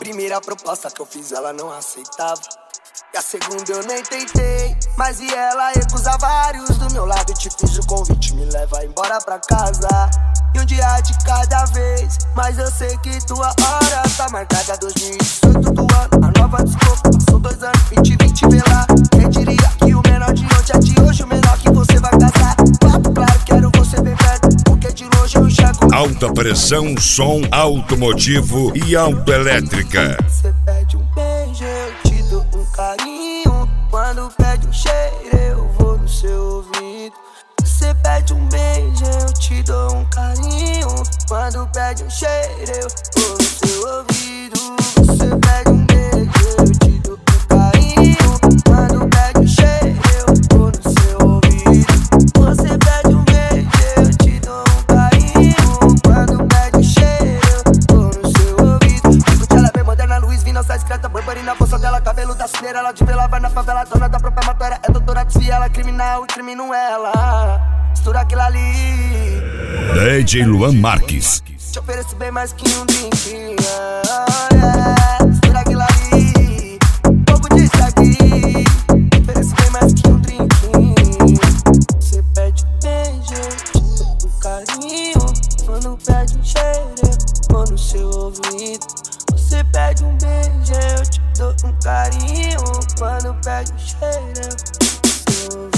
primeira proposta que eu fiz ela não aceitava. E a segunda eu nem tentei, mas e ela recusa vários. Do meu lado te fiz o convite, me leva embora pra casa. E um dia de cada vez, mas eu sei que tua hora tá marcada. 2018 do ano, a nova desculpa. Passou 2 anos, 2020 vê lá. Quem diria que o menor de ontem é de hoje, o menor que você vai casar. Papo claro, quero você bem perto, porque de longe eu enxergo. Alta pressão, som automotivo e autoelétrica. Você pede um beijo, eu te dou um carinho. Quando pede um cheiro, eu vou no seu ouvido. Você pede um beijo, eu te dou um carinho. Quando pede um cheiro, eu vou no seu ouvido. Você pede um beijo, eu te dou um carinho. Quando pede um cheiro, eu vou no seu ouvido. Você pede um beijo, eu te dou um carinho. Quando pede um cheiro, eu vou no seu ouvido. Fico de ela bem moderna, Luiz V, nossa discreta. Burberry na bolsa dela, cabelo da Cinderela. De vela, vai na favela, dona da própria matéria. É doutora, desvia ela, criminal e crimino ela. Mistura aquilo ali. DJ Luan Marques. Te ofereço bem mais que um drink. Mistura aquilo ali. Um pouco disso aqui. Te ofereço bem mais que um drink. Você pede um beijo, eu te dou um carinho. Quando pede um cheiro, eu vou no seu ouvido. Você pede um beijo, eu te dou um carinho. Quando pede um cheiro, eu vou no seu ouvido.